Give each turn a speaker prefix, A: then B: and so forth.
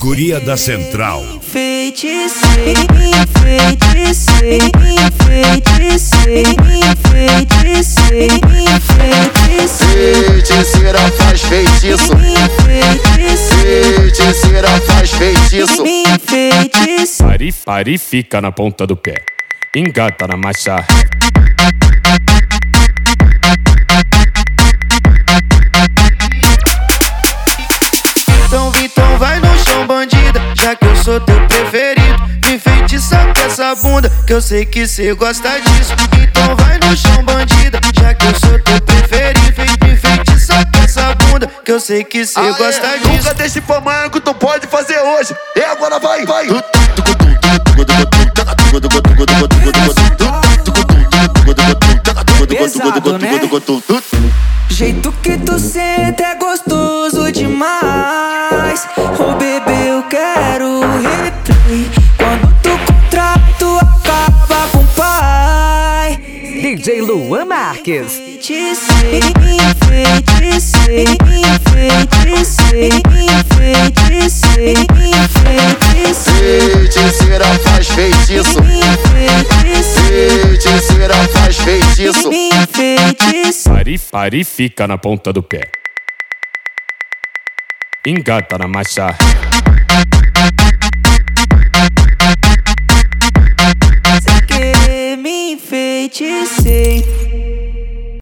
A: Guria da Central.
B: Enfeitiçei, enfeitiçei, enfeitiçei, enfeitiçei, enfeitiçei.
C: Feiticeira faz feitiço. Feiticeira faz feitiço.
D: Pare e fica na ponta do pé. Engata na marcha.
C: Então vai no chão, bandida, já que eu sou teu preferido. Me enfeitiça com essa bunda, que eu sei que cê gosta disso. Então vai no chão, bandida, já que eu sou teu preferido. Me enfeitiça com essa bunda, que eu sei que cê gosta disso.
E: Nunca deixe pra amanhã que tu pode fazer hoje. E agora vai, vai.
B: Pesado, né? Jeito que tu senta é gostoso demais. Ô bebê, eu quero replay. Quando tu contrato acaba com o pai.
F: DJ Luan Marques.
B: Enfeitiçei, enfeitiçei, enfeitiçei, enfeitiçei, enfeitiçei.
C: Feiticeira faz feitiço. Feiticeira faz feitiço.
D: Pare e fica na ponta do pé. Engata na marcha.
B: Sem querer me enfeiticei.